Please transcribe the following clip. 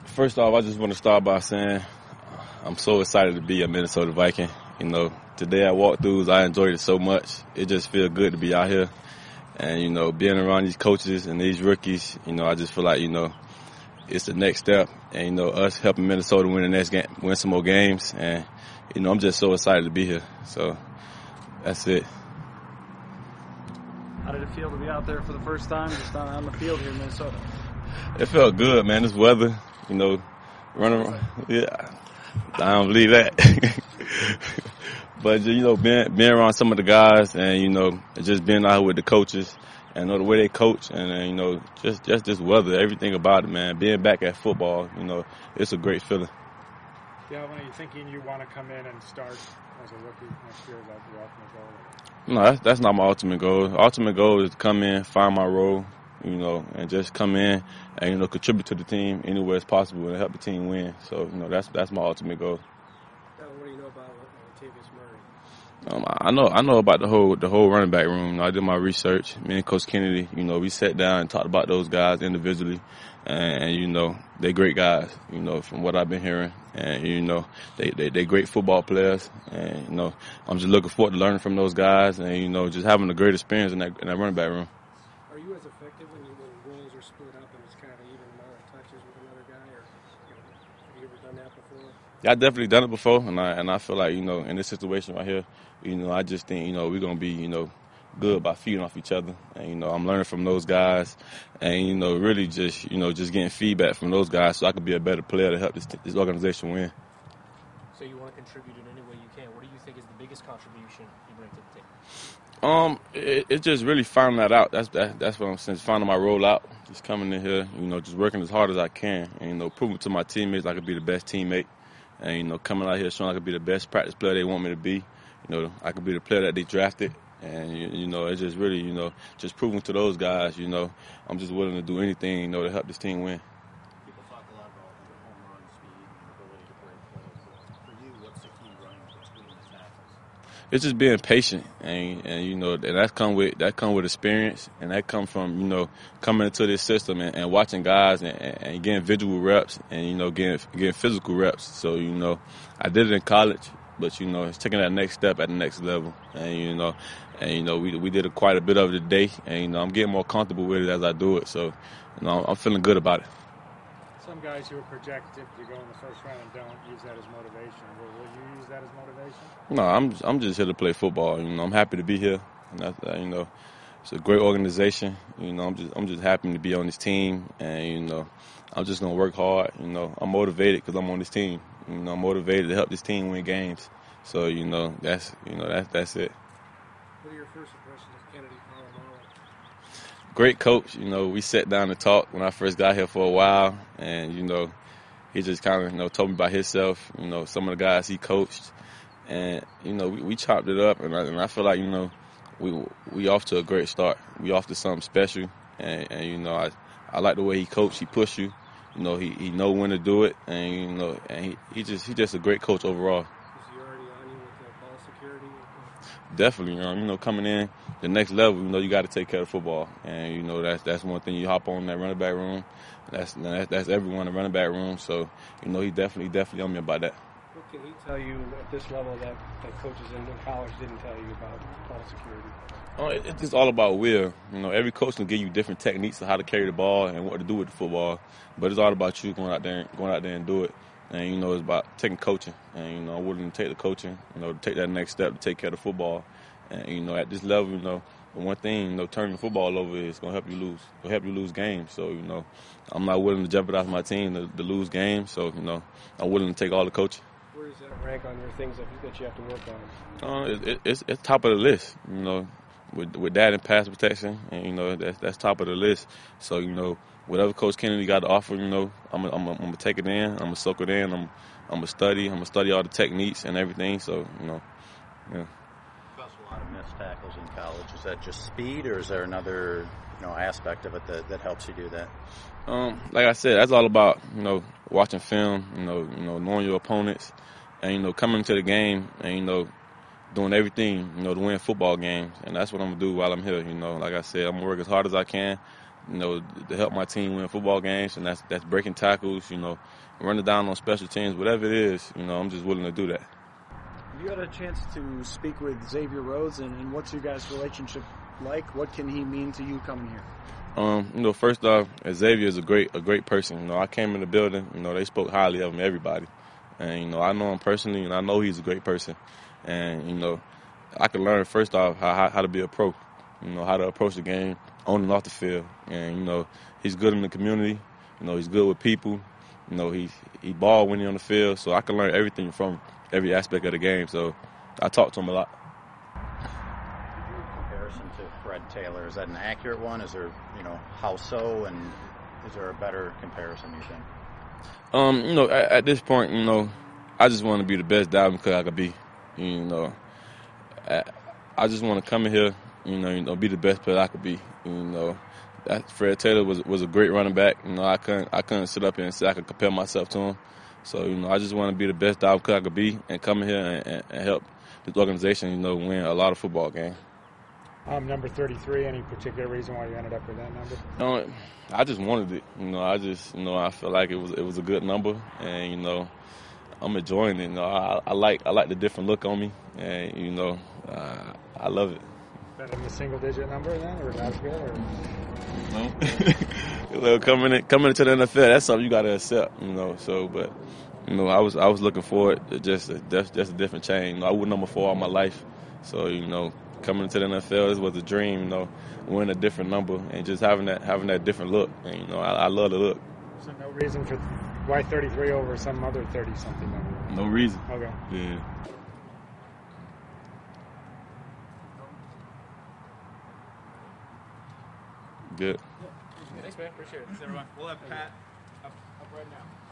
First off, I just want to start by saying I'm so excited to be a Minnesota Viking. Today I walked through, I enjoyed it so much. It just feels good to be out here. And, being around these coaches and these rookies, I just feel like, it's the next step. And, us helping Minnesota win the next game, win some more games. And, I'm just so excited to be here. So that's it. How did it feel to be out there for the first time, just on the field here in Minnesota? It felt good, man. This weather, running around. Yeah, I don't believe that. But, being around some of the guys and, just being out here with the coaches and the way they coach and, just this weather, everything about it, man. Being back at football, it's a great feeling. Yeah, when are you thinking you want to come in and start as a rookie next year? Is that your ultimate goal? No, that's not my ultimate goal. The ultimate goal is to come in, find my role, and just come in and, contribute to the team anywhere it's possible and help the team win. So, that's my ultimate goal. What do you know about Latavius Murray? I know about the whole running back room. I did my research. Me and Coach Kennedy, we sat down and talked about those guys individually. And they're great guys, from what I've been hearing. And, they're great football players. And, I'm just looking forward to learning from those guys and, just having a great experience in that running back room. Are you as effective when roles are split up and it's kind of even amount of touches with another guy? Or have you ever done that before? Yeah, I've definitely done it before. And I feel like, in this situation right here, I just think, we're going to be, good by feeding off each other. And, I'm learning from those guys and, really just getting feedback from those guys so I could be a better player to help this organization win. So you want to contribute in any way you can. What do you think is the biggest contribution you bring to the team? It's just really finding that out. That's what I'm saying, finding my role out, just coming in here, just working as hard as I can and, proving to my teammates I could be the best teammate and, coming out here showing I could be the best practice player they want me to be. I could be the player that they drafted. And, it's just really, just proving to those guys, I'm just willing to do anything, to help this team win. People talk a lot about your home run speed and your ability to break plays. For you, what's the key running between the tackles? It's just being patient, and that come with experience, and that come from, coming into this system and watching guys and getting visual reps and, getting physical reps. So, I did it in college. But, it's taking that next step at the next level. And, we did quite a bit of it today. And, I'm getting more comfortable with it as I do it. So, I'm feeling good about it. Some guys who are projected to go in the first round and don't use that as motivation. Will you use that as motivation? No, I'm just here to play football. I'm happy to be here. And it's a great organization. I'm just happy to be on this team. And, I'm just going to work hard. I'm motivated because I'm on this team. I'm motivated to help this team win games. So, that's it. What are your first impressions of Kennedy Polamalu? Great coach. We sat down to talk when I first got here for a while. And, he just kind of told me about himself, some of the guys he coached. And, we chopped it up. And I feel like, we off to a great start. We off to something special. And I like the way he coached. He pushed you. He know when to do it, and and he just a great coach overall. Is he already on you with the ball security? Definitely, coming in the next level, you got to take care of football, and that's one thing. You hop on that running back room, that's everyone in the running back room. So he definitely on me about that. What can he tell you at this level that coaches in college didn't tell you about ball security? It's just all about will. Every coach can give you different techniques of how to carry the ball and what to do with the football. But it's all about you going out there and do it. And, it's about taking coaching. And, I'm willing to take the coaching, to take that next step to take care of the football. And, at this level, the one thing, turning the football over is going to help you lose. It'll help you lose games. So, I'm not willing to jeopardize my team to lose games. So, I'm willing to take all the coaching. Where does that rank on your things that you have to work on? It's top of the list, with that and pass protection, and that's top of the list. So whatever Coach Kennedy got to offer, I'm gonna take it in. I'm gonna soak it in. I'm gonna study. I'm gonna study all the techniques and everything. So yeah. You caused a lot of missed tackles in college. Is that just speed, or is there another aspect of it that helps you do that? Like I said, that's all about watching film. Knowing your opponents, and coming into the game, and doing everything, to win football games. And that's what I'm going to do while I'm here. Like I said, I'm going to work as hard as I can, you know, to help my team win football games, and that's breaking tackles, you know, running down on special teams, whatever it is, you know, I'm just willing to do that. You had a chance to speak with Xavier Rhodes, and what's your guys' relationship like? What can he mean to you coming here? You know, first off, Xavier is a great person. You know, I came in the building, you know, they spoke highly of him, everybody. And, you know, I know him personally, and I know he's a great person. And, you know, I can learn, first off, how to be a pro, you know, how to approach the game on and off the field. And, you know, he's good in the community. You know, he's good with people. You know, he ball winning on the field. So I can learn everything from every aspect of the game. So I talk to him a lot. Comparison to Fred Taylor, is that an accurate one? Is there, you know, how so? And is there a better comparison, you think? You know, at this point, you know, I just want to be the best Dalvin Cook I could be. You know, I just want to come in here, you know, be the best player I could be. You know, Fred Taylor was a great running back. You know, I couldn't sit up here and say I could compare myself to him. So, you know, I just want to be the best Dalvin Cook I could be and come in here and help this organization, you know, win a lot of football games. Number 33, any particular reason why you ended up with that number? I just wanted it. You know, I feel like it was a good number, and, you know, I'm enjoying it. You know, I like the different look on me, and, you know, I love it. Better than the single-digit number then, or as good? Or? No. Well, coming into the NFL, that's something you got to accept. You know, so but, you know, I was looking forward to just a different change. You know, I was number 4 all my life, so, you know, coming into the NFL, this was a dream. You know, winning a different number and just having that different look. And, you know, I love the look. So no reason for why 33 over some other 30-something number? No reason. Okay. Yeah. Good. Thanks, man. Appreciate it. Thanks, everyone. We'll have Pat up right now.